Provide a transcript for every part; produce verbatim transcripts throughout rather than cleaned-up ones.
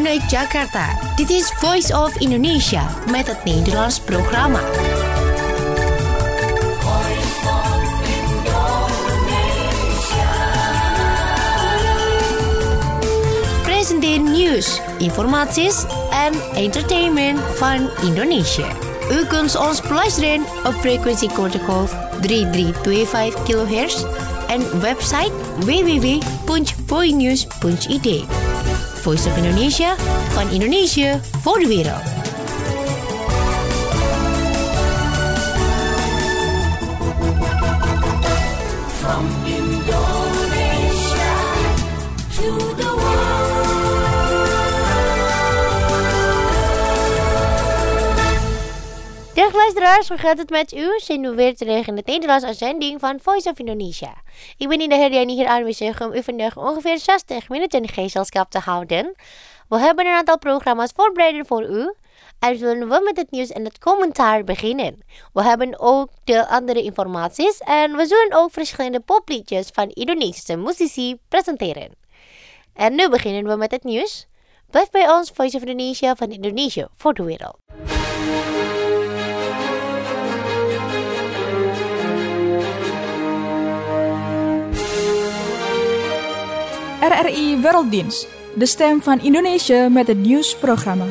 Vanuit Jakarta, dit is Voice of Indonesia met het Nederlands programma. Voice of Indonesia. Presenteer nieuws, informaties en entertainment van Indonesië. U kunt ons beluisteren op frequentie kortgolf drie drie twee vijf kilohertz en website w w w punt voinews punt i d. Voice of Indonesia, van Indonesië voor de wereld. From Indonesia to the world. Dag luisteraars, hoe gaat het met u? Zijn we weer terug in het Nederlands uitzending van Voice of Indonesia. Ik ben Indah Herdiani hier aanwezig om u vandaag ongeveer zestig minuten gezelschap te houden. We hebben een aantal programma's voorbereid voor u. En zullen we met het nieuws en het commentaar beginnen. We hebben ook de andere informaties en we zullen ook verschillende popliedjes van Indonesische muzici presenteren. En nu beginnen we met het nieuws. Blijf bij ons, Voice of Indonesia, van Indonesië voor de wereld. R R I Werelddienst, de stem van Indonesië met het nieuwsprogramma.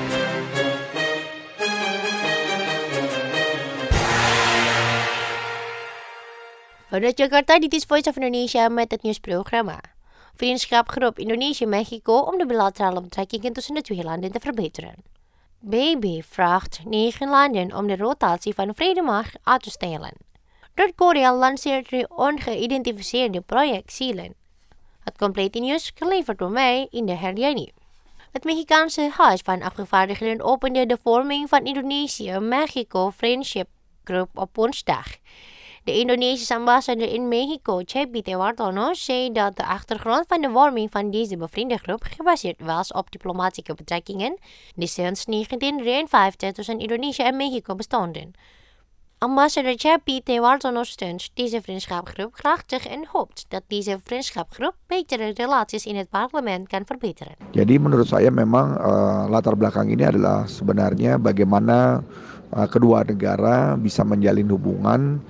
Vanuit Jakarta, dit is Voice of Indonesia met het nieuwsprogramma. Vriendschapsgroep Indonesië-Mexico om de bilaterale betrekkingen tussen de twee landen te verbeteren. B B vraagt negen landen om de rotatie van vredemacht uit te stellen. Noord-Korea lanceert de ongeïdentificeerde projectielen. Het complete nieuws geleverd door mij, Indah Herdiani. Het Mexicaanse Huis van Afgevaardigden opende de vorming van Indonesië-Mexico Friendship Group op woensdag. De Indonesische ambassadeur in Mexico, Cepi Tewartono, zei dat de achtergrond van de vorming van deze bevriende groep gebaseerd was op diplomatieke betrekkingen die sinds negentien drieënvijftig tussen Indonesië en Mexico bestonden. Ambassadeur Cepi Tewartono steunt deze vriendschapsgroep krachtig en hoopt dat deze vriendschapsgroep betere relaties in het parlement kan verbeteren. Jadi menurut saya memang uh, latar belakang ini adalah sebenarnya bagaimana uh, kedua negara bisa menjalin hubungan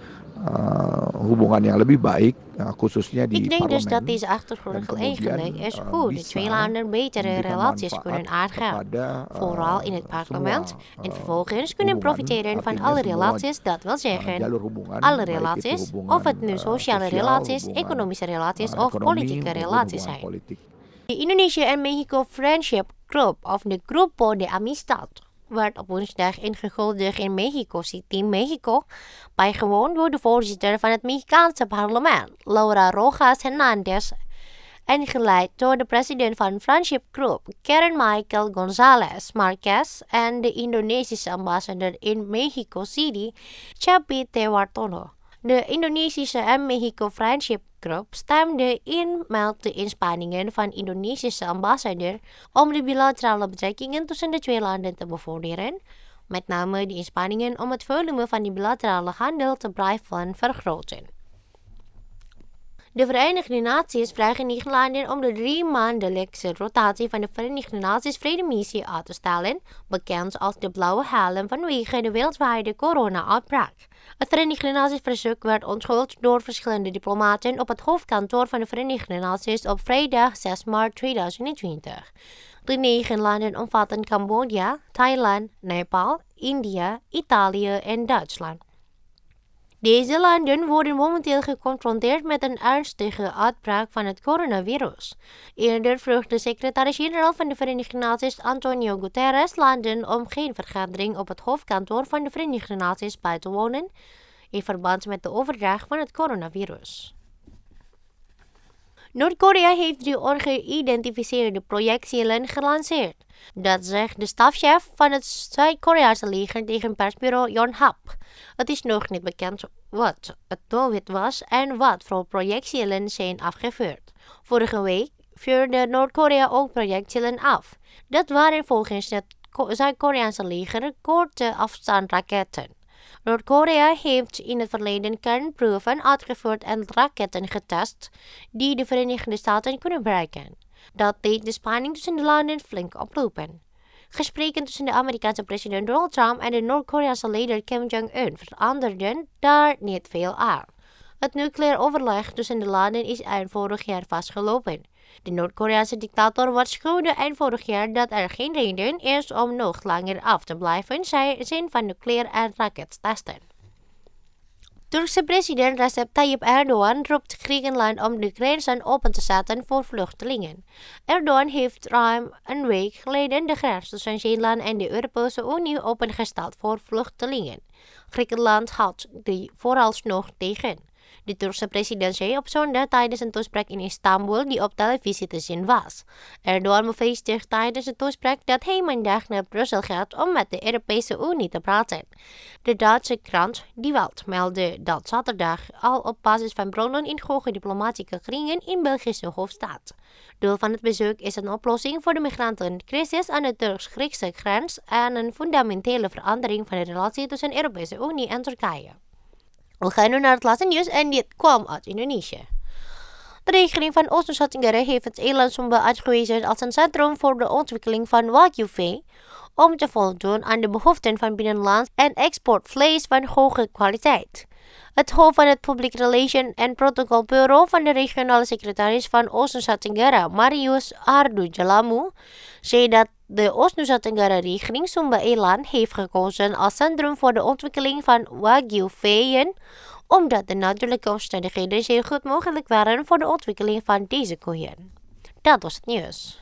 uh, hubungan yang lebih baik, uh, khususnya di Ik denk parlemen. Dus dat deze achtergrond eigenlijk is hoe de twee landen betere relaties kunnen aangaan, vooral in het parlement, en vervolgens kunnen profiteren van alle relaties, dat wil zeggen, alle relaties, of het nu sociale relaties, economische relaties of politieke relaties zijn. De Indonesië en Mexico Friendship Group, of de Grupo de Amistad, werd op woensdag ingehuldigd in Mexico City, Mexico, bijgewoond door de voorzitter van het Mexicaanse parlement, Laura Rojas Hernandez, en geleid door de president van Friendship Group, Karen Michael González Marquez, en de Indonesische ambassadeur in Mexico City, Cepi Tewartono. De Indonesische en Mexico Friendship Group stemde in met de inspanningen van Indonesische ambassadeur om de bilaterale betrekkingen tussen de twee landen te bevorderen, met name de inspanningen om het volume van de bilaterale handel te blijven vergroten. De Verenigde Naties vragen negen landen om de drie maandelijkse rotatie van de Verenigde Naties Vredemissie uit te stellen, bekend als de blauwe helm vanwege de wereldwijde corona-uitbraak. Het Verenigde Naties verzoek werd onthuld door verschillende diplomaten op het hoofdkantoor van de Verenigde Naties op vrijdag zes maart tweeduizend twintig. De negen landen omvatten Cambodja, Thailand, Nepal, India, Italië en Duitsland. Deze landen worden momenteel geconfronteerd met een ernstige uitbraak van het coronavirus. Eerder vroeg de secretaris-generaal van de Verenigde Naties Antonio Guterres landen om geen vergadering op het hoofdkantoor van de Verenigde Naties bij te wonen in verband met de overdracht van het coronavirus. Noord-Korea heeft drie ongeïdentificeerde projectielen gelanceerd. Dat zegt de stafchef van het Zuid-Koreaanse leger tegen persbureau Yonhap. Het is nog niet bekend wat het doelwit was en wat voor projectielen zijn afgevuurd. Vorige week vuurde Noord-Korea ook projectielen af. Dat waren volgens het Zuid-Koreaanse leger korte afstandsraketten. Noord-Korea heeft in het verleden kernproeven uitgevoerd en raketten getest die de Verenigde Staten kunnen bereiken. Dat deed de spanning tussen de landen flink oplopen. Gesprekken tussen de Amerikaanse president Donald Trump en de Noord-Koreaanse leider Kim Jong-un veranderden daar niet veel aan. Het nucleair overleg tussen de landen is eind vorig jaar vastgelopen. De Noord-Koreaanse dictator waarschuwde eind vorig jaar dat er geen reden is om nog langer af te blijven zijn van nucleair- en rakettesten. Turkse president Recep Tayyip Erdogan roept Griekenland om de grenzen open te zetten voor vluchtelingen. Erdogan heeft ruim een week geleden de grens tussen Griekenland en de Europese Unie opengesteld voor vluchtelingen. Griekenland houdt die vooralsnog tegen. De Turkse president zei op zondag tijdens een toespraak in Istanbul die op televisie te zien was. Erdogan bevestigt tijdens de toespraak dat hij maandag naar Brussel gaat om met de Europese Unie te praten. De Duitse krant Die Welt meldde dat zaterdag al op basis van bronnen in hoge diplomatieke kringen in Belgische hoofdstad. Doel van het bezoek is een oplossing voor de migrantencrisis aan de Turks-Griekse grens en een fundamentele verandering van de relatie tussen de Europese Unie en Turkije. We gaan nu naar het laatste nieuws en dit kwam uit Indonesië. De regering van Oost-Nusa Tenggara heeft het Eland Sumba uitgewezen als een centrum voor de ontwikkeling van Wagyu-vee om te voldoen aan de behoeften van binnenlands en exportvlees van hoge kwaliteit. Het hoofd van het Public Relation en Protocol Bureau van de regionale secretaris van Oost-Nusa Tenggara, Marius Ardujalamu, zei dat de Oost-Nusa Tenggara regering Sumba Eland heeft gekozen als centrum voor de ontwikkeling van Wagyu-veeën, omdat de natuurlijke omstandigheden zeer goed mogelijk waren voor de ontwikkeling van deze koeien. Dat was het nieuws.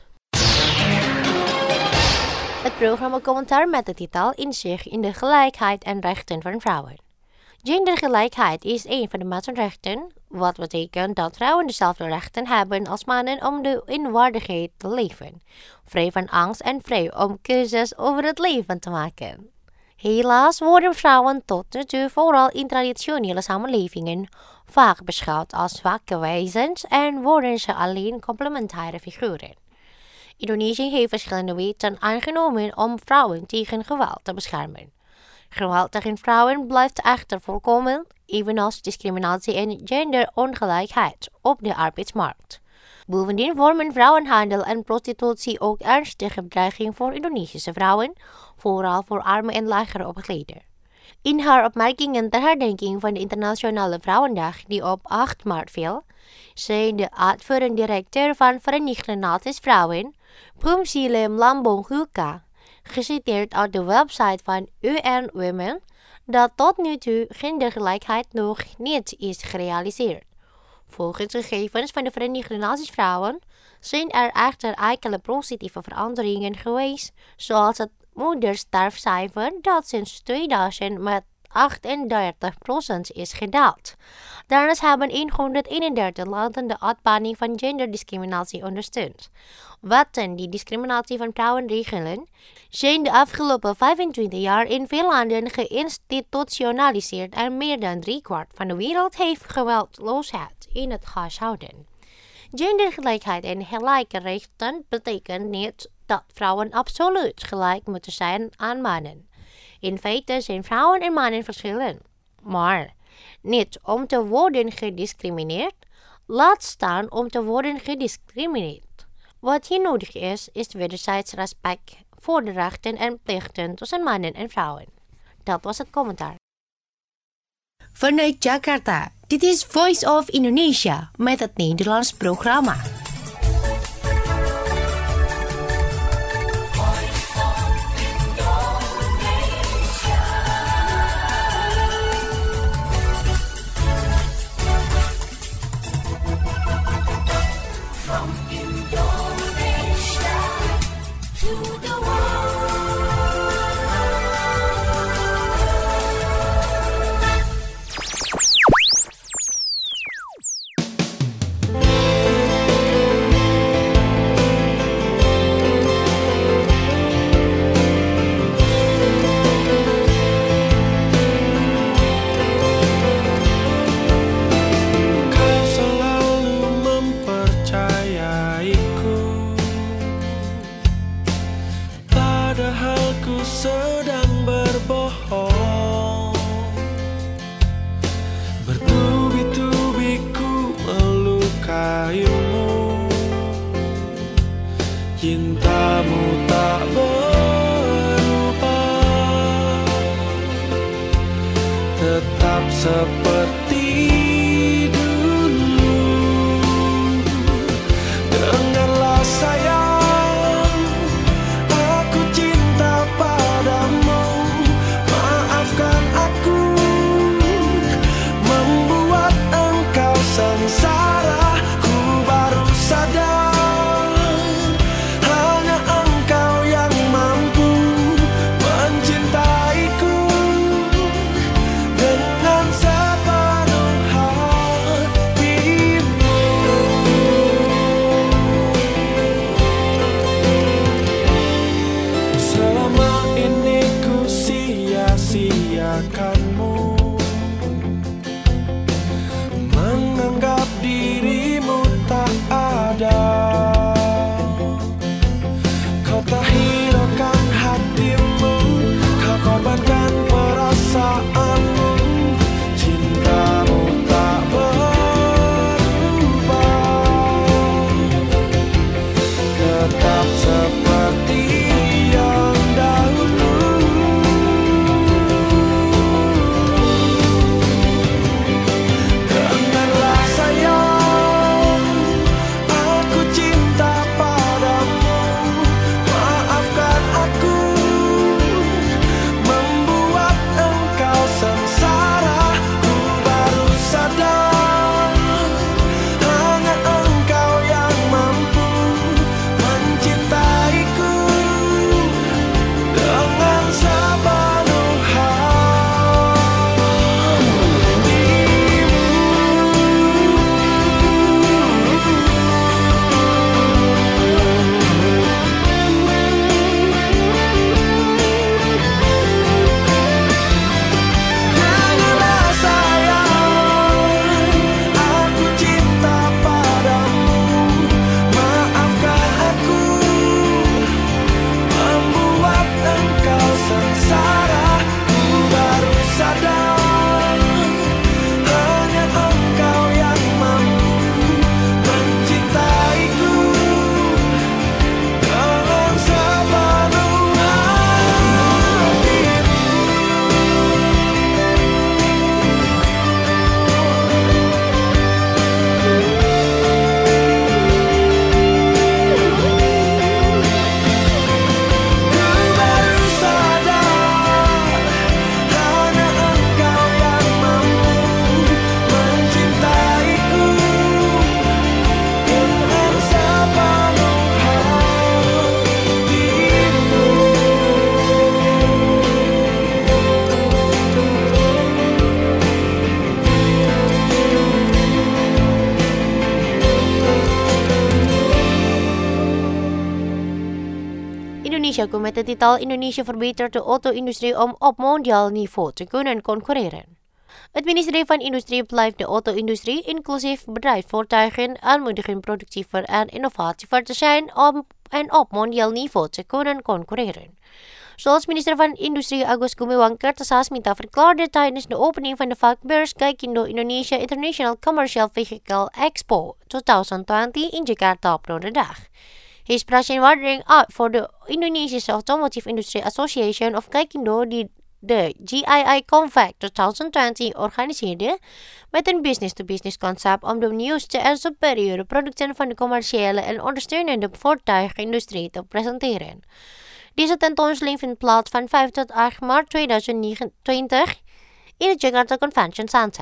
Het programma Commentaar met de titel Inzicht in de gelijkheid en rechten van vrouwen. Gendergelijkheid is een van de mensenrechten, wat betekent dat vrouwen dezelfde rechten hebben als mannen om de in waardigheid te leven, vrij van angst en vrij om keuzes over het leven te maken. Helaas worden vrouwen tot nu toe vooral in traditionele samenlevingen vaak beschouwd als zwakke wezens en worden ze alleen complementaire figuren. Indonesië heeft verschillende wetten aangenomen om vrouwen tegen geweld te beschermen. Geweld tegen vrouwen blijft echter voorkomen, evenals discriminatie en genderongelijkheid op de arbeidsmarkt. Bovendien vormen vrouwenhandel en prostitutie ook ernstige bedreiging voor Indonesische vrouwen, vooral voor arme en lager opgeleiden. In haar opmerkingen ter herdenking van de Internationale Vrouwendag die op acht maart viel, zei de uitvoerend directeur van Verenigde Naties Vrouwen, Pumsile Mlambong-Huka, geciteerd uit de website van U N Women, dat tot nu toe gendergelijkheid nog niet is gerealiseerd. Volgens gegevens van de Verenigde Naties Vrouwen zijn er echter enkele positieve veranderingen geweest, zoals het moedersterfcijfer dat sinds tweeduizend met achtendertig procent is gedaald. Daarnaast hebben honderdeenendertig landen de uitbanning van genderdiscriminatie ondersteund. Wetten die discriminatie van vrouwen regelen, zijn de afgelopen vijfentwintig jaar in veel landen geïnstitutionaliseerd en meer dan driekwart van de wereld heeft geweldloosheid in het huishouden. Gendergelijkheid en gelijke rechten betekent niet dat vrouwen absoluut gelijk moeten zijn aan mannen. In feite zijn vrouwen en mannen verschillend, maar niet om te worden gediscrimineerd, laat staan om te worden gediscrimineerd. Wat hier nodig is, is wederzijds respect voor de rechten en plichten tussen mannen en vrouwen. Dat was het commentaar. Vanuit Jakarta, dit is Voice of Indonesia met het Nederlands programma. tetap seperti dulu. Dengarlah sayang, aku cinta padamu. Maafkan aku membuat engkau sengsara. Ku baru sadar hanya engkau yang mampu mencintaiku dengan sepenuh hatimu. Selama ini ku sia-siakanmu, menganggap dirimu tak ada. Kau tak hiraukan hatimu, kau korbankan perasaanmu. Cintamu tak berubah, tetap seperti yang dahulu. Dengarlah sayang, aku cinta padamu. Maafkan aku membuat engkau sengsara. Ku baru sadar hanya engkau yang mampu mencintaiku dengan sepenuh Dengarlah sayang, aku cinta padamu. Maafkan aku membuat engkau sengsara. Ku baru sadar hanya engkau yang mampu mencintaiku dengan sepenuh hatimu. Ku baru sadar hanya engkau yang mampu mencintaiku dengan sepenuh hatimu. Indonesia komt met de titel Indonesia verbetert de auto-industrie om op mondiaal niveau te kunnen concurreren. Het ministerie van Industrie blijft de auto-industrie, inclusief bedrijfsvoertuigen, aanmoedigen productiever en innovatiever te zijn om en op mondiaal niveau te kunnen concurreren. Zoals minister van Industrie Agus Gumiwang Kertasasmita verklaarde tijdens de opening van de vakbeurs Gaikindo Indonesia International Commercial Vehicle Expo twintig twintig in Jakarta op donderdag. Hij sprak zijn waardering uit voor de Indonesische Automotive Industry Association of Gaikindo die de G I I Convac twintig twintig organiseerde met een business-to-business concept om de nieuwste en superieure producten van de commerciële en ondersteunende voertuigindustrie te presenteren. Deze tentoonstelling vindt plaats van vijf tot acht maart tweeduizend negenentwintig in het Jakarta Convention Center.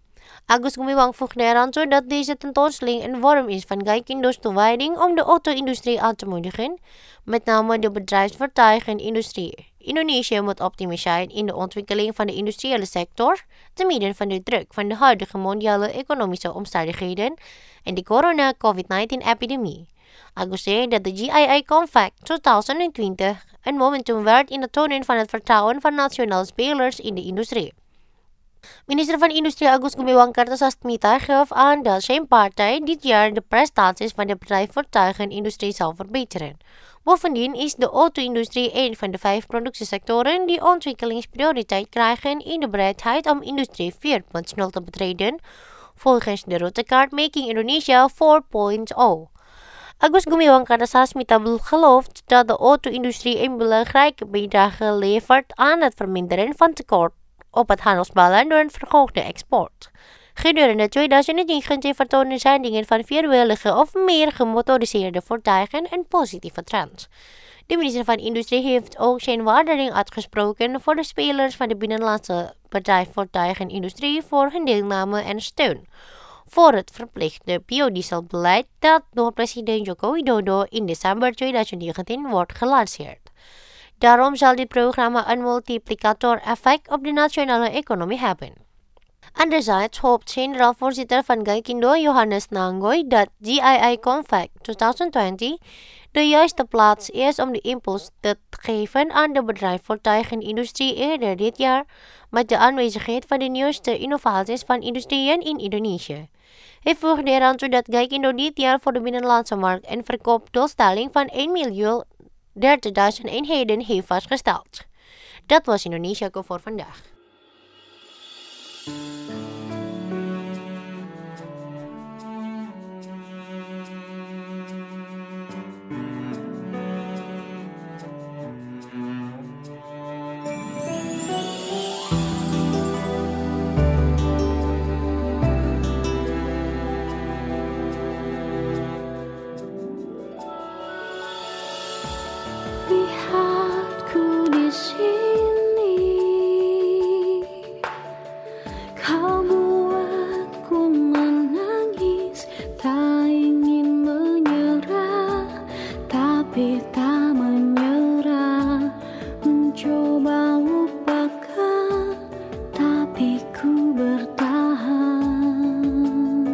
Agus Gumiwang voegde eraan toe dat deze tentoonstelling een vorm is van Gaikindo's toewijding om de auto-industrie aan te moedigen, met name de bedrijfsvoertuigenindustrie. Indonesië moet optimistisch zijn in de ontwikkeling van de industriële sector, te midden van de druk van de huidige mondiale economische omstandigheden en de corona-covid negentien-epidemie. Agus zei dat de G I I Convac twintig twintig een momentum werd in het tonen van het vertrouwen van nationale spelers in de industrie. Minister van Industrie Agus Gumiwang Kertasasmita gaf aan dat zijn partij dit jaar de prestaties van de bedrijfsvoertuigenindustrie zal verbeteren. Bovendien is de auto-industrie een van de vijf productiesectoren die ontwikkelingsprioriteit krijgen in de bereidheid om Industrie vier punt nul te betreden, volgens de routekaart Making Indonesia vier punt nul. Agus Gumiwang Kertasasmita gelooft dat de auto-industrie een belangrijke bijdrage levert aan het verminderen van tekort op het handelsbalans door een verhoogde export. Gedurende tweeduizend negentien vertonen zendingen van vierwielige of meer gemotoriseerde voertuigen een positieve trend. De minister van Industrie heeft ook zijn waardering uitgesproken voor de spelers van de binnenlandse bedrijfsvoertuigenindustrie voor hun deelname en steun voor het verplichte biodieselbeleid dat door president Joko Widodo in december tweeduizend negentien wordt gelanceerd. Daarom zal dit programma een multiplicator-effect op de nationale economie hebben. Anderzijds hoopt generaal-voorzitter van Gaikindo Johannes Nangoy dat G I I Compact twintig twintig de juiste plaats is om de impuls te geven aan de bedrijfsvoertuigenindustrie eerder dit jaar met de aanwezigheid van de nieuwste innovaties van industrieën in Indonesië. Hij voegde eraan toe dat Gaikindo dit jaar voor de binnenlandse markt een verkoopdoelstelling van één miljoen dertigduizend eenheden heeft vastgesteld. Dat was Indonesia voor vandaag. Lihatku di sini, kau buatku menangis, tak ingin menyerah, tapi tak menyerah, mencoba lupakan, tapi ku bertahan.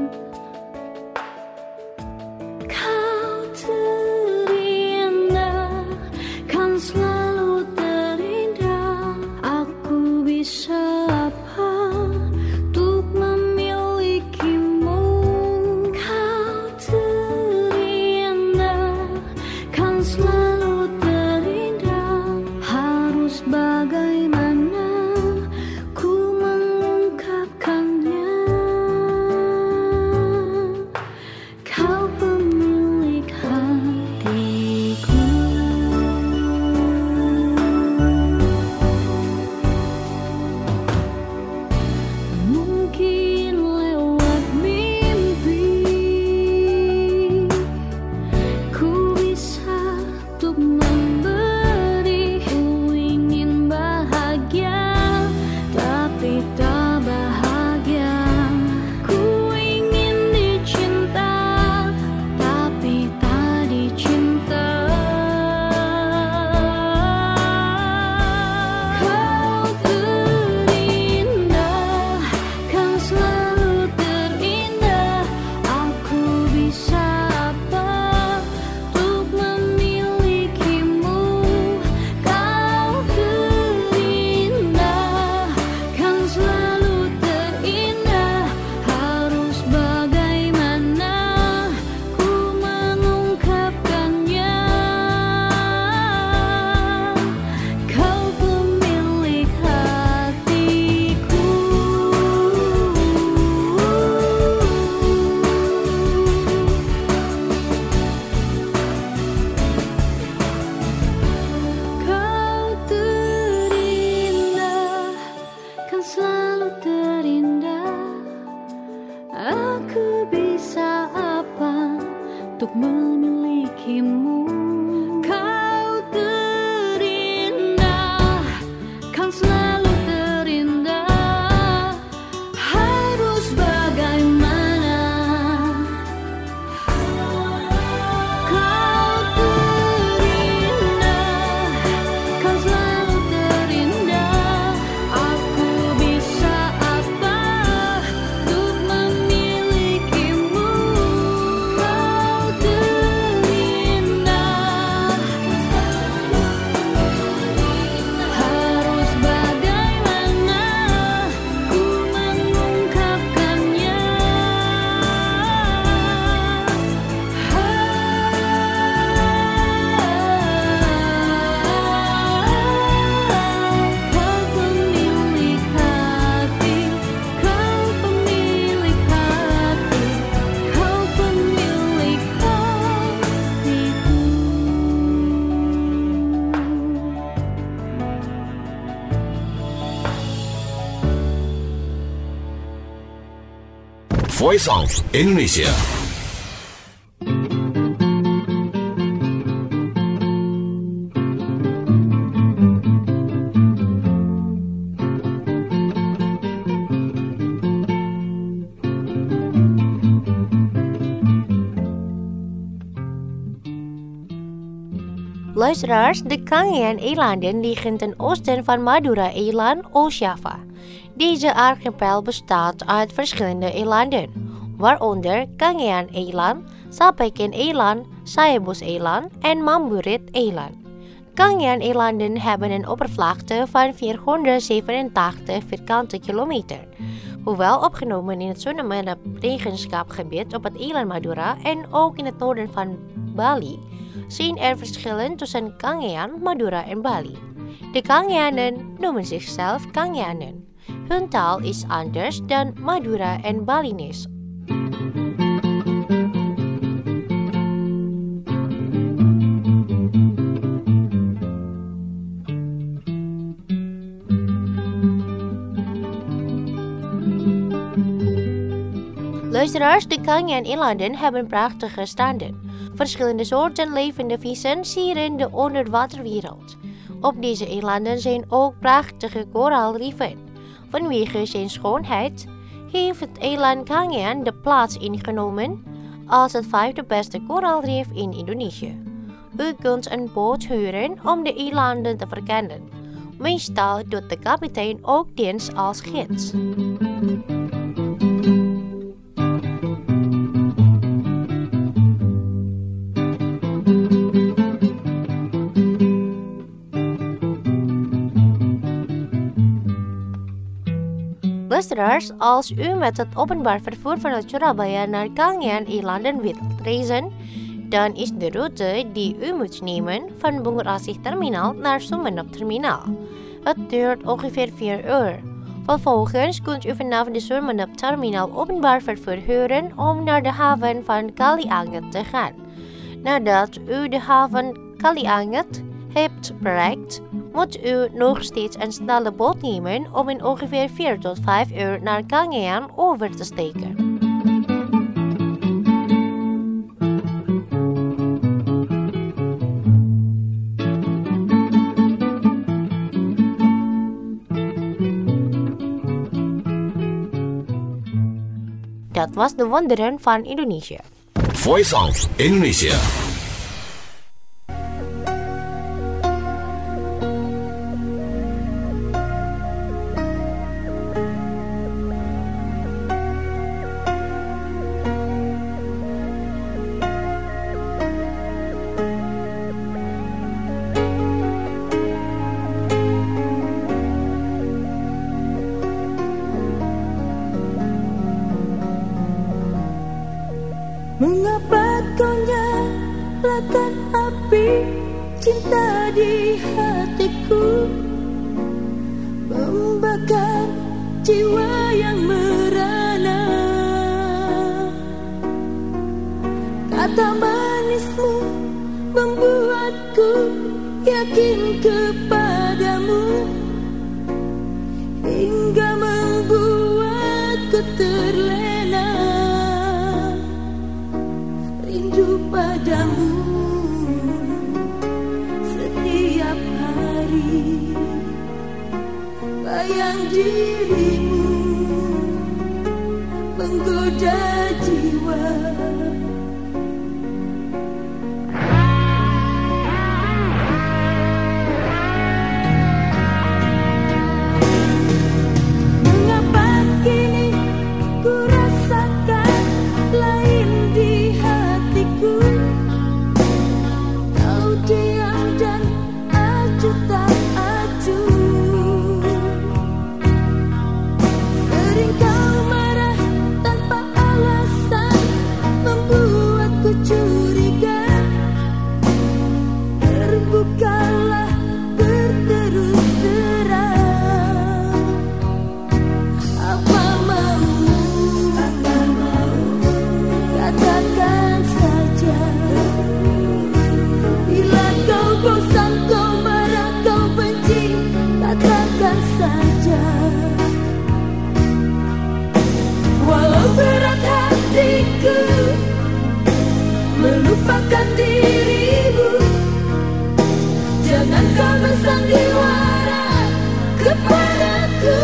Kau terindah, kan selalu terindah. Aku bisa apa untuk memilikimu? Kau terindah, kan selalu terindah. Harus bagaimana ku mengungkapkannya? Kau pemilik hatiku. Mungkin lewat mimpi ku bisa untuk memberi. Ku ingin bahagia, tapi tak bahagia. Ku ingin dicinta, tapi tak dicinta. Kau terindah, kan selalu terindah. Aku bisa apa untuk memilikimu? Kau terindah, kan selalu terindah. Harus bagaimana ku mengungkapkannya? Kau pemilik hatiku. Kau terindah, kan selalu terindah. Aku bisa apa untuk memilikimu? Kau terindah, kan selalu terindah. Harus bagaimana? Kau terindah, kan selalu terindah. Aku bisa apa untuk memilikimu? Kau terindah, Voice of Indonesia. Luisteraars, de Kangean-eilanden liggen ten oosten van Madura-eiland, Oost-Java. Deze archipel bestaat uit verschillende eilanden, waaronder Kangean-eiland, Sapeken-eiland, Sayebos-eiland en Mamburit-eiland. Kangean-eilanden hebben een oppervlakte van vierhonderdzevenentachtig vierkante kilometer. Hoewel opgenomen in het Sunamena regenschapgebied op het eiland Madura en ook in het noorden van Bali, zijn er verschillen tussen Kangean, Madura en Bali. De Kangeanen noemen zichzelf Kangeanen. Hun taal is anders dan Madura en Balinese. Luisteraars, de Kangean-eilanden hebben prachtige stranden. Verschillende soorten levende vissen sieren de onderwaterwereld. Op deze eilanden zijn ook prachtige koraalriffen. Vanwege zijn schoonheid heeft het eiland Kangean de plaats ingenomen als het vijfde beste koraalrif in Indonesië. U kunt een boot huren om de eilanden te verkennen. Meestal doet de kapitein ook dienst als gids. Luisteraars, als u met het openbaar vervoer vanuit Surabaya naar Kangean-eilanden wilt reizen, dan is de route die u moet nemen van Bungur-Asih Terminal naar Sumeneb Terminal. Het duurt ongeveer vier uur. Vervolgens kunt u vanaf de Sumeneb Terminal openbaar vervoer huren om naar de haven van Kalianget te gaan. Nadat u de haven Kalianget hebt bereikt, moet u nog steeds een snelle boot nemen om in ongeveer vier tot vijf uur naar Kangean over te steken. Dat was de wonderen van Indonesië. Voice of Indonesia. Mengapa kau nyalakan api cinta di hatiku, membakar jiwa yang merana. Kata manismu membuatku yakin kepadamu, hingga membuatku terlena rindu padamu setiap hari. Bayang dirimu menggoda jiwa. Mengapa kini ku rasakan lain di hatiku? Kau diam dan acuh tak acuh. Sering kau marah tanpa alasan, membuat hatiku melupakan dirimu. Jangan kau bersandiwara kepadaku.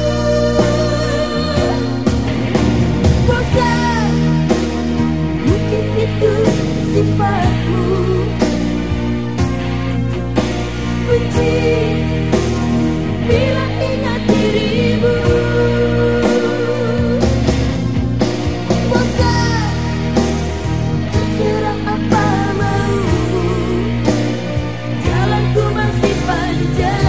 Bosan, mungkin itu sifatmu. Benci bila ingat dirimu. Bosan, terserah apa maumu. Jalanku masih panjang.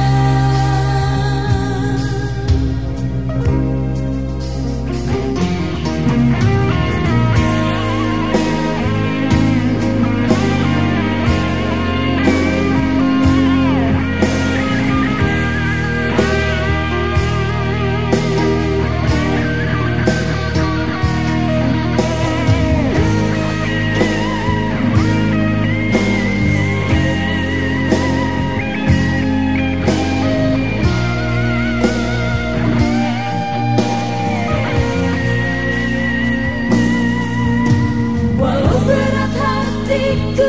Walau berat hatiku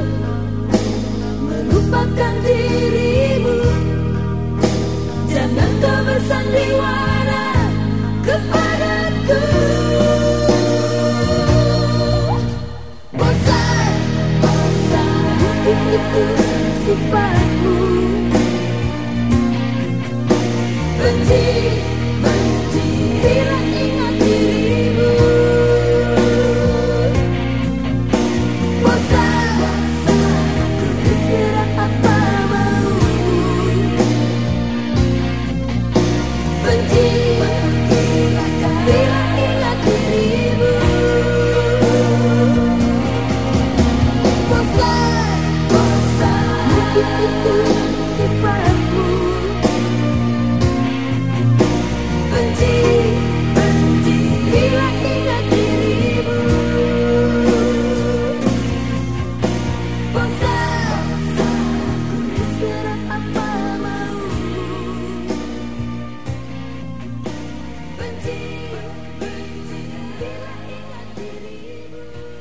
melupakan dirimu. Jangan kau bersandiwara kepadaku. Bosan, bosan, mungkin itu sifatmu. Benci, benci bila ingat dirimu. Bosan, bosan, terserah apa maumu. Benci, benci bila ingat dirimu. Bosan, bosan, mungkin itu sifatmu. Benci, benci bila ingat dirimu. Bosan, bosan, terserah apa maumu. Benci, benci bila ingat dirimu.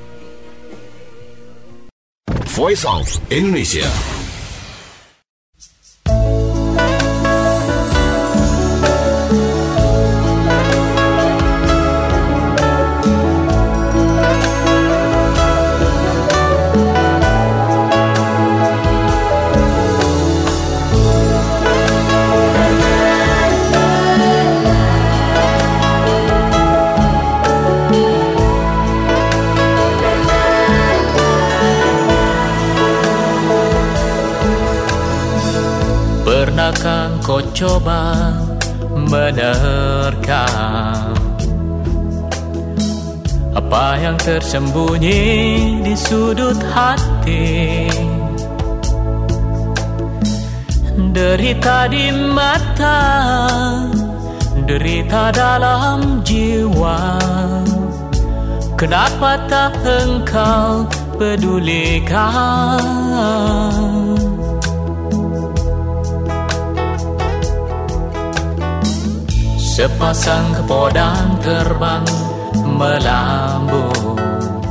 Voice of Indonesia. Pernahkah kau coba menerkam apa yang tersembunyi di sudut hati? Derita di mata, derita dalam jiwa. Kenapa tak engkau pedulikan? Sepasang kepodang terbang melambung,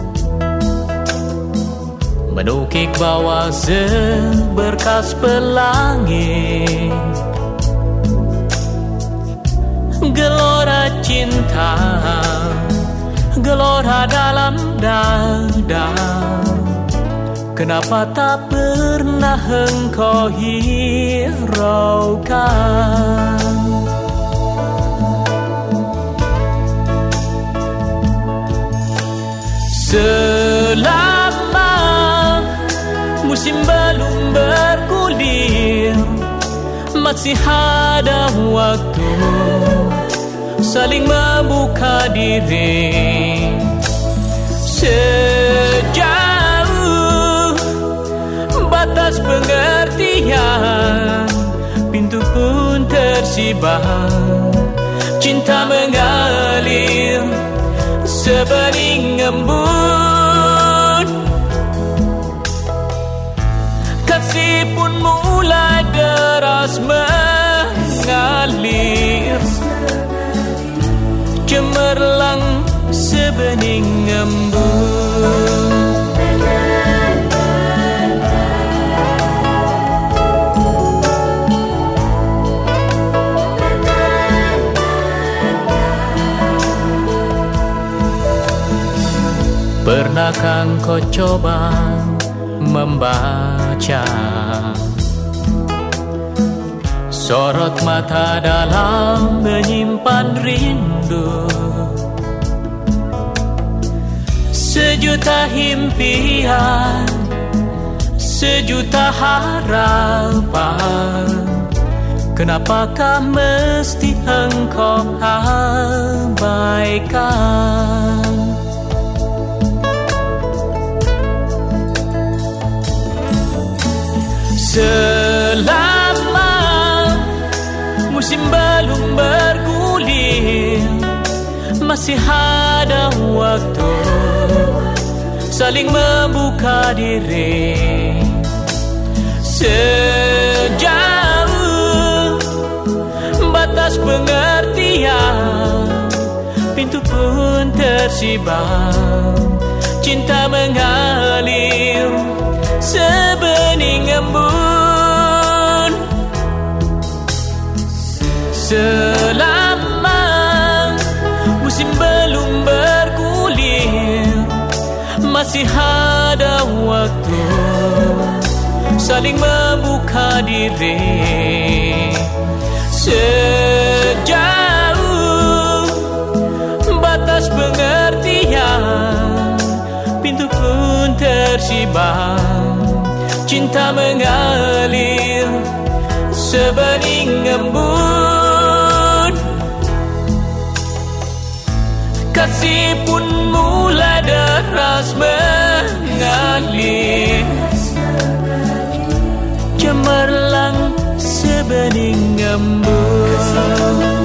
menukik bawah seberkas pelangi. Gelora cinta, gelora dalam dada. Kenapa tak pernah engkau hiraukan? Selama musim belum bergulir, masih ada waktu saling membuka diri. Sejauh batas pengertian, pintu pun tersibar. Cinta mengalir sebening embun, kasih pun mulai deras mengalir. Cemerlang sebening embun. Pernahkah kau coba membaca sorot mata dalam menyimpan rindu, sejuta impian, sejuta harapan. Kenapakah mesti engkau abaikan? Selama musim belum bergulir, masih ada waktu saling membuka diri. Sejauh batas pengertian, pintu pun tersibam, cinta mengalir sebening embun. Selama musim belum bergulir, masih ada waktu saling membuka diri. Sejauh batas pengertian, pintu pun tersibam, cinta mengalir sebening embun. Kasih pun mulai deras mengalir, cemerlang sebening embun.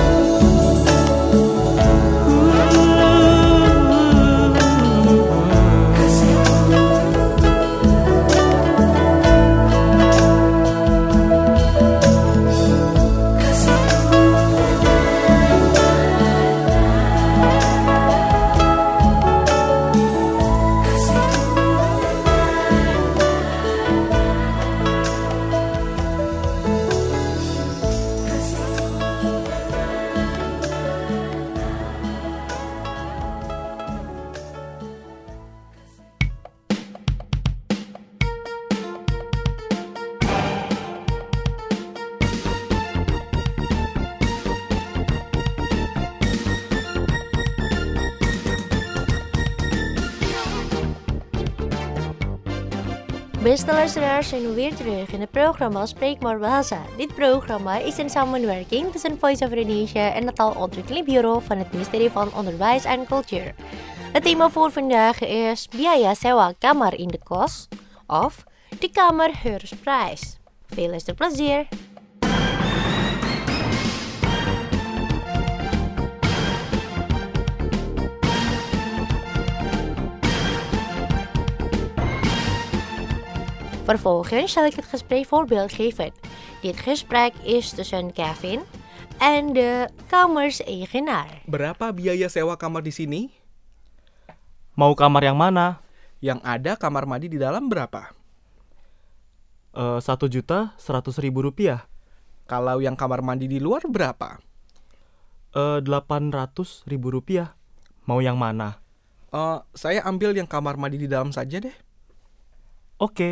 Beste luisteraars, zijn we weer terug in het programma Spreekbaar Bahasa. Dit programma is een samenwerking tussen Voice of Indonesia en het Taalontwikkelingsbureau van het Ministerie van Onderwijs en Cultuur. Het thema voor vandaag is biaya sewa kamar in de kos of de kamerhuurprijs. Veel luisterplezier! Vervolgens zal ik het gesprek voorbeeld geven. Dit gesprek is tussen Kevin en de kamerseigenaar. Berapa biaya sewa kamar di sini? Mau kamar yang mana? Yang ada kamar mandi di dalam berapa? Uh, Satu juta seratus ribu rupiah. Kalau yang kamar mandi di luar berapa? Uh, Delapan ratus ribu rupiah. Mau yang mana? Uh, saya ambil yang kamar mandi di dalam saja deh. Oke. Okay.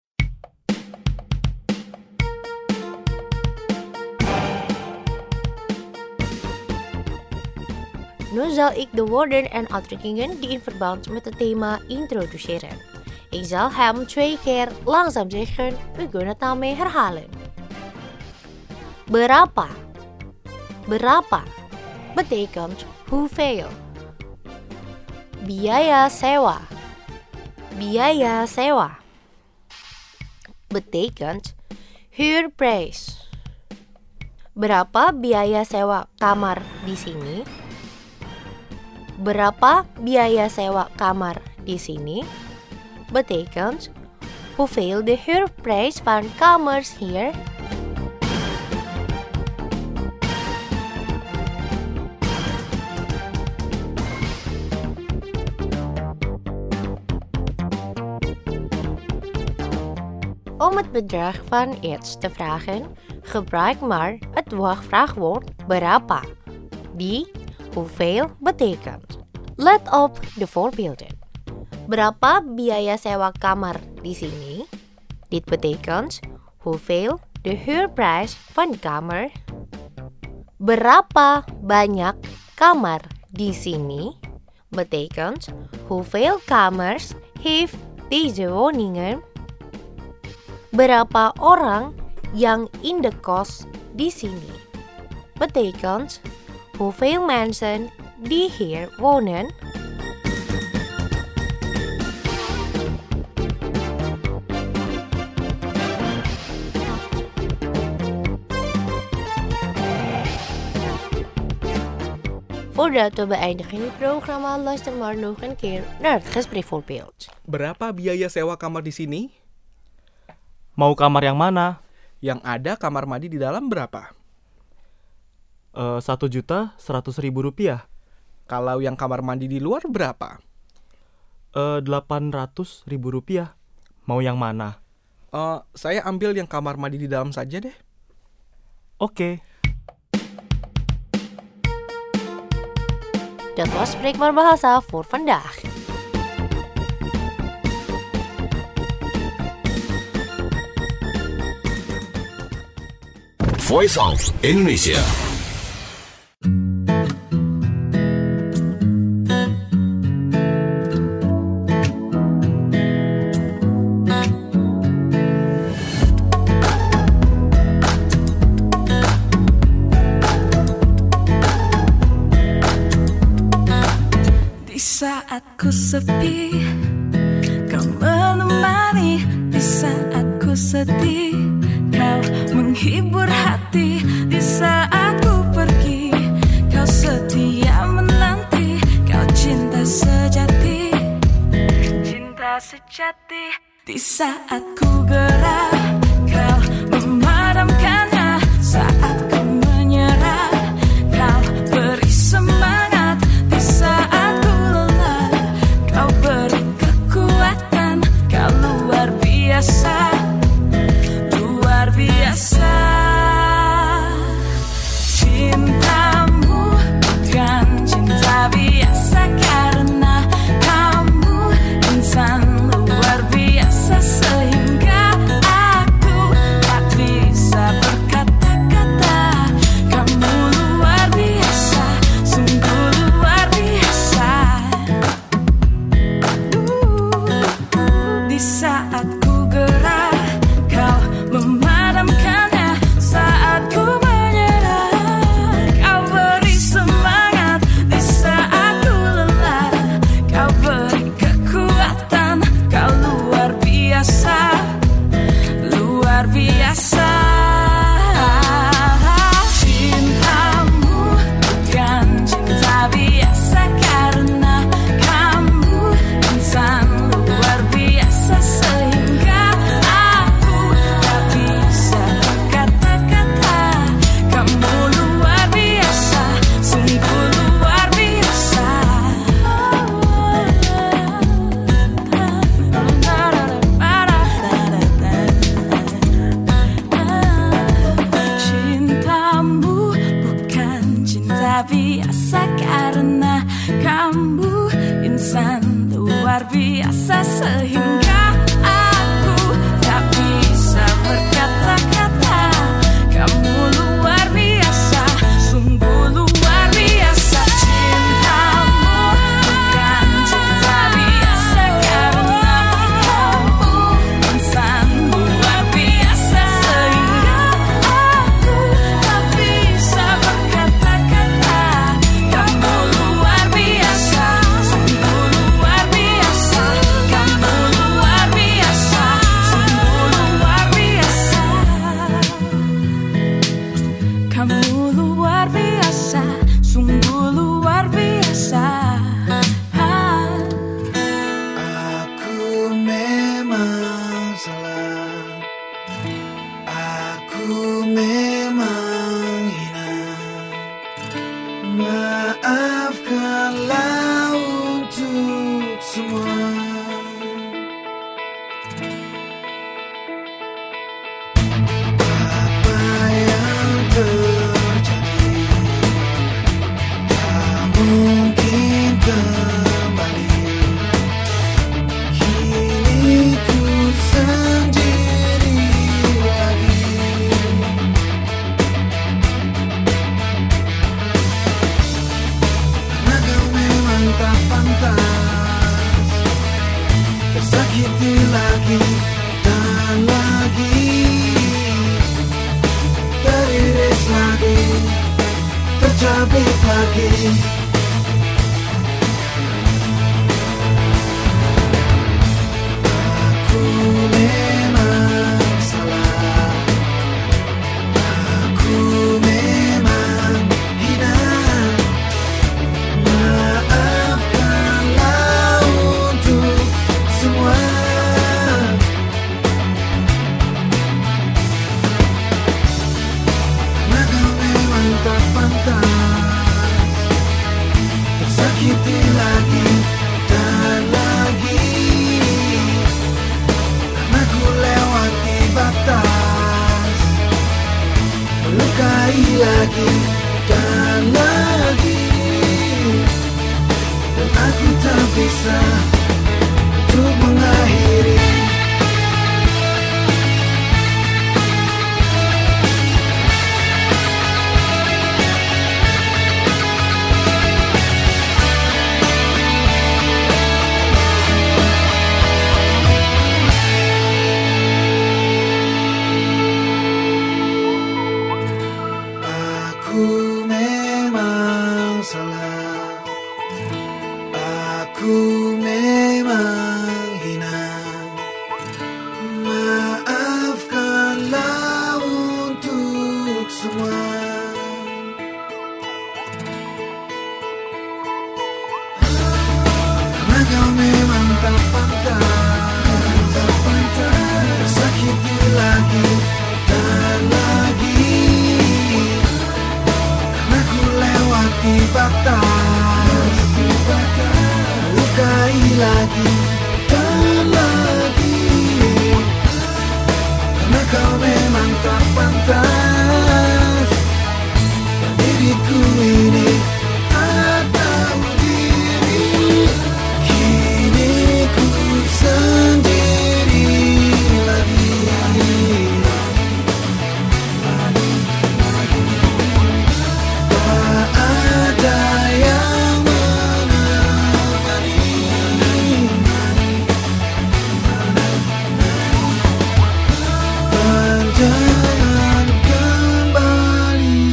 Nu zal ik de woorden en uitdrukkingen die in verband met het thema introduceren. Ik zal hem twee keer langzaam zeggen, u kunt het nou mee herhalen. Berapa? Berapa betekent hoeveel. Biaya sewa. Biaya sewa betekent huurprijs. Berapa biaya sewa kamar di sini? Berapa biaya sewa kamar di sini? Betekent hoeveel de huurprijs van kamers hier? Om het bedrag van iets te vragen, gebruik maar het wachtvraagwoord berapa. Die hoeveel betekent. Let op de voorbeelden. Berapa biaya sewa kamar di sini? Dit betekent hoeveel de huurprijs van de kamer. Berapa banyak kamar di sini? Betekent hoeveel kamers heeft deze woningen? Berapa orang yang in de kos di sini? Betekent hoeveel mensen die hier wonen? Voordat we beëindigen dit programma, luister maar nog een keer naar het gespreksvoorbeeld. Berapa biaya sewa kamar di sini? Mau kamar yang mana? Yang ada kamar mandi di dalam berapa? Uh, Satu juta seratus ribu rupiah. Kalau yang kamar mandi di luar berapa? Uh, Delapan ratus ribu rupiah. Mau yang mana? Uh, saya ambil yang kamar mandi di dalam saja deh. Oke. Dat was Spreekbaar Bahasa voor vandaag. Voice of Indonesia. Saat ku sepi, kau menemani. Di saat ku sedih, kau menghibur hati. Di saat ku pergi, kau setia menanti. Kau cinta sejati, cinta sejati. Di saat ku gerah, kau memadamkannya. Saat ku menyerah, kau beri semangat. Di saat kau beri kekuatan, kau luar biasa, luar biasa. Cintamu bukan cinta biasa, karena kamu insan luar biasa, sehingga aku tak bisa berkata-kata. Kamu luar biasa, sungguh luar biasa. Di saat ku gerah, kau memadamkannya. Saat ku menyerah, kau beri semangat. Di saat ku lelah, kau beri kekuatan. Kau luar biasa, luar biasa. Cintamu bukan cinta biasa, karena kamu insan luar biasa, sehingga aku tak bisa berkata-kata. Kamu luar biasa, sungguh luar biasa. Cintamu bukan cinta biasa, karena kamu insan luar biasa, sehingga aku tak bisa berkata-kata. Kamu luar biasa, sungguh luar biasa. Cintamu bukan cinta biasa, karena kamu insan luar biasa, sehingga aku tak bisa berkata-kata. Kamu luar biasa, sungguh luar biasa. Kamu luar biasa, sungguh luar biasa. Kamu luar biasa, sungguh luar biasa. Aku memang salah, aku memang hina. Maafkanlah untuk semua. mungkin kembali. Kini ku sendiri lagi. Karena kau memang tak pantas tersakiti lagi dan lagi, teriris lagi, tercabik lagi. Aku memang salah, aku memang hina. Maafkanlah untuk semua. Karena kau memang tak pantas tersakiti lagi dan lagi. Karena ku lewati batas, melukai lagi dan lagi. Dan aku tak bisa untuk mengakhiri. Aku memang salah, aku memang hina. Maafkanlah untuk semua. Karena kau memang tak pantas, tak pantas tersakiti lagi dan lagi. Karena ku lewati batas, melukai lagi dan lagi. Karena kau memang tak pantas, dan diriku ini tak tahu diri. Kini ku sendiri lagi. Tak ada yang menemani. Dan jangan kembali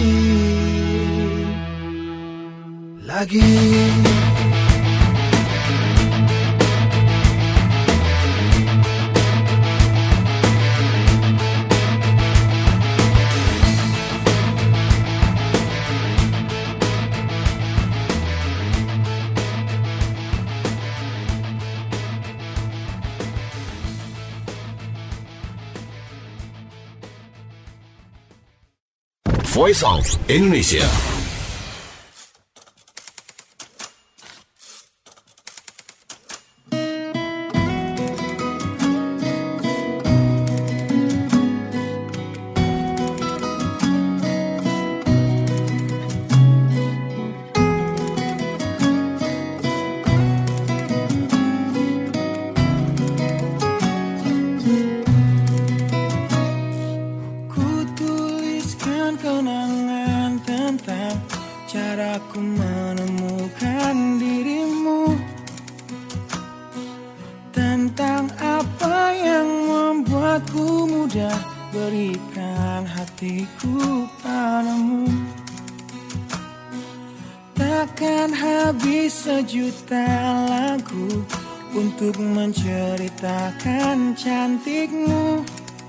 lagi. Voice of Indonesia. Ku tuliskan kenangan tentang caraku menemukan dirimu, tentang apa yang membuatku mudah berikan hatiku padamu. Takkan habis sejuta lagu untuk menceritakan cantikmu.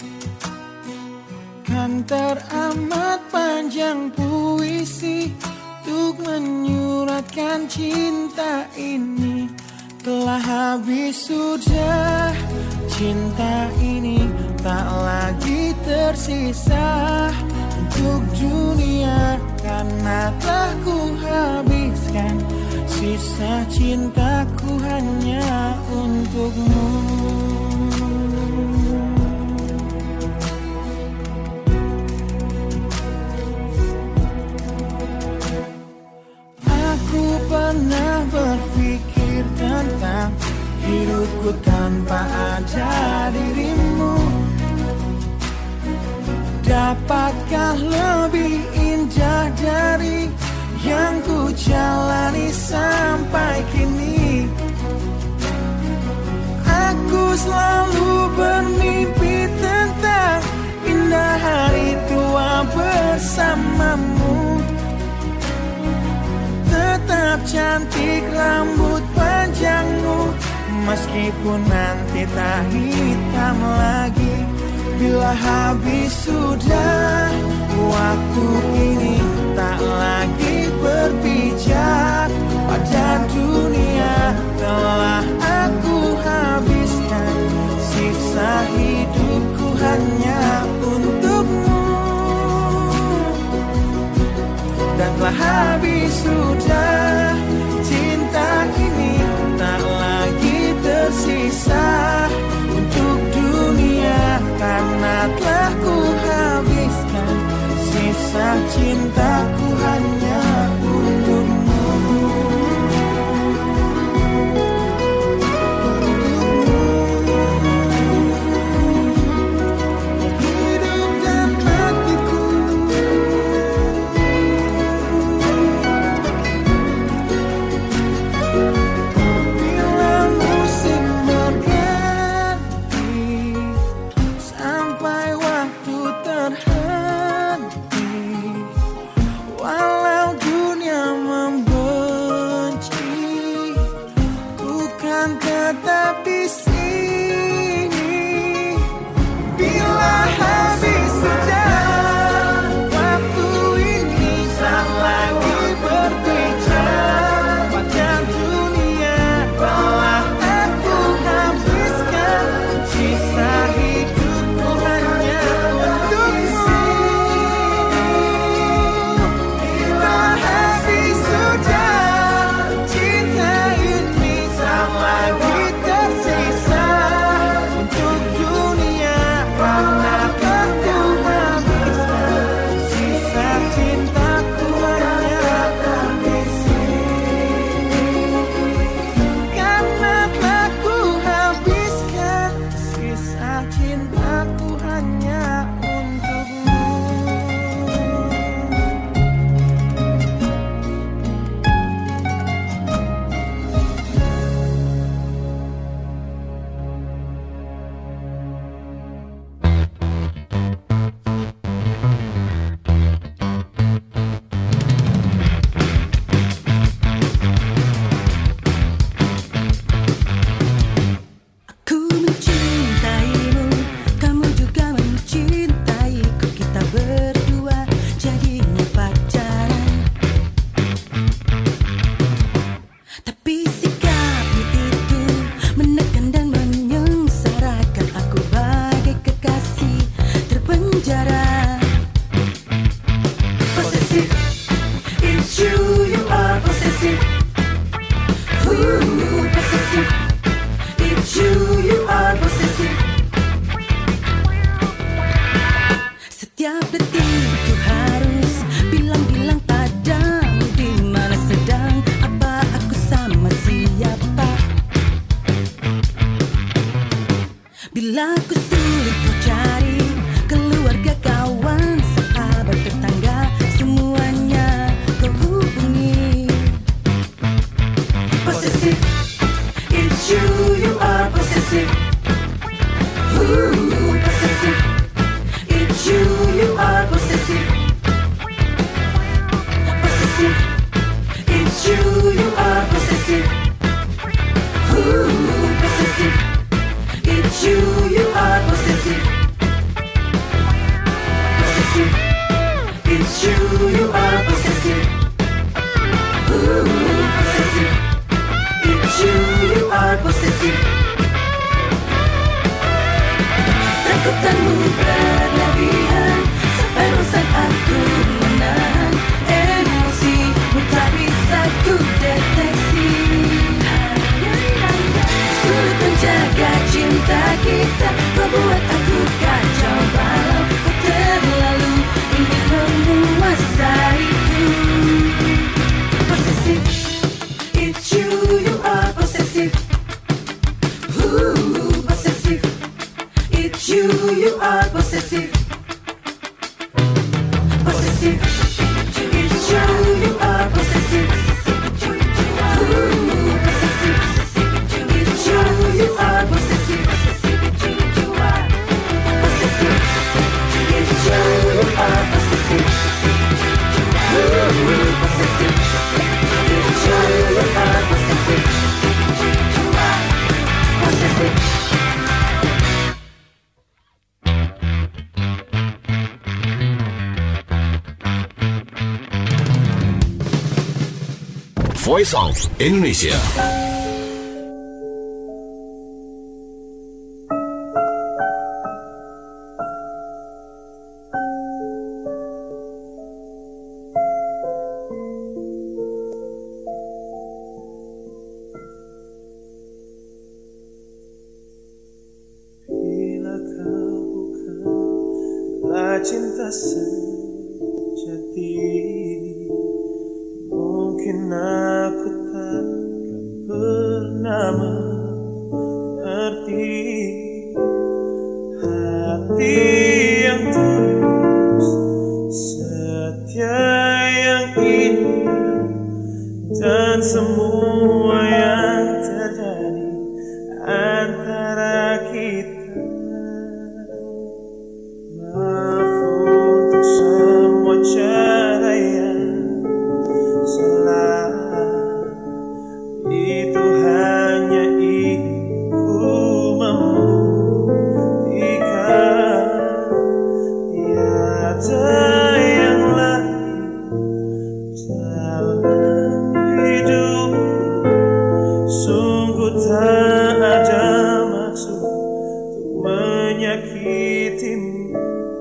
Kan teramat panjang puisi untuk menyuratkan cinta ini. Telah habis sudah cinta ini, tak lagi tersisa untuk dunia, karena telah ku habiskan sisa cintaku hanya untukmu. Aku hidupku tanpa ada dirimu. Dapatkah lebih indah dari yang ku jalani sampai kini? Aku selalu bermimpi tentang indah hari tua bersamamu. Tetap cantik rambut panjangmu, meskipun nanti tak hitam lagi. Bila habis sudah waktu ini, tak lagi berpijak pada dunia. Telah aku habiskan sisa hidupku hanya untukmu. Dan telah habis sudah cinta ini, tak lagi tersisa untuk dunia. Karena telah ku habiskan sisa cintaku hanya untukmu. Hidup dan matiku. Voice of Indonesia. Bila kau bukanlah cinta sejati, mungkin aku takkan pernah mengerti hati yang tulus, setia yang indah, dan semua yang terjadi antara kita. Maaf untuk semua cara yang salah, itu hanya iku membuktikan tiada yang lain dalam hidup. Sungguh tak ada maksud untuk menyakitimu.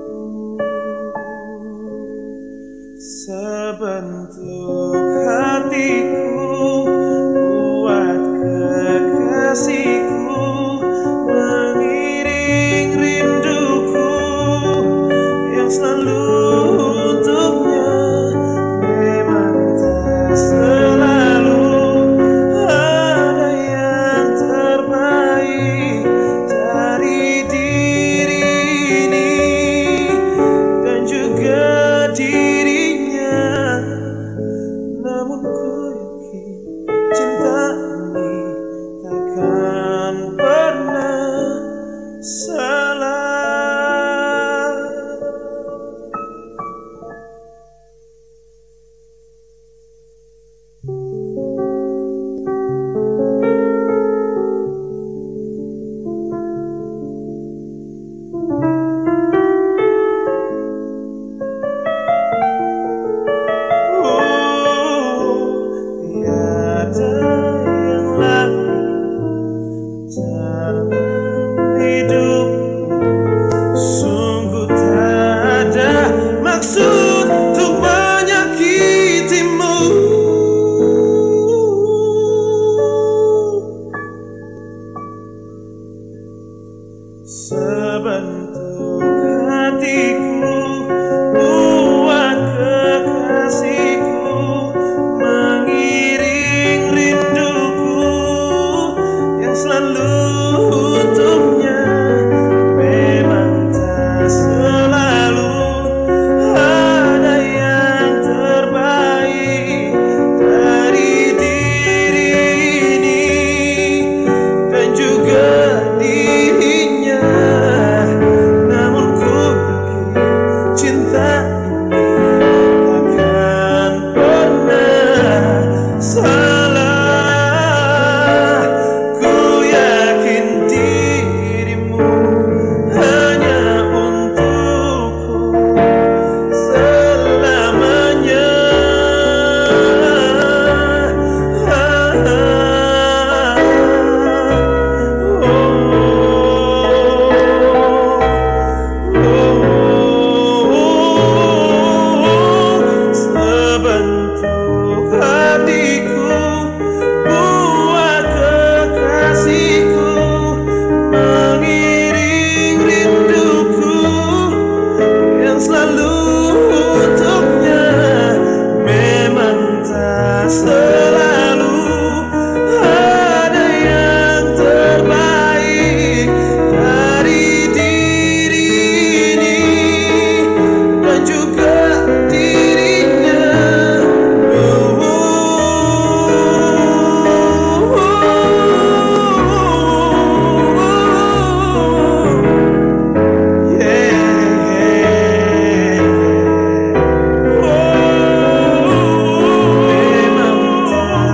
Sebentuk hatiku buat kekasihku, mengiring rinduku yang selalu untuknya. Memang tak selalu ada yang terbaik dari diri ini dan juga dirinya. Namun ku yakin cinta ini takkan pernah salah. Tiada yang lain dalam hidup. Sungguh tak ada maksud untuk menyakitimu. Sebentuk hatiku buat kekasihku, mengiring rinduku yang selalu untuknya. Memang tak selalu ada yang terbaik dari diri ini dan juga dirinya. Namun ku yakin cinta ini takkan pernah salah. Ku yakin dirimu hanya untukku selamanya. Sebentuk hatiku buat kekasihku, mengiring rinduku yang selalu untuknya. Memang tak selalu ada yang terbaik dari diri ini dan juga dirinya. Memang tak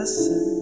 rasa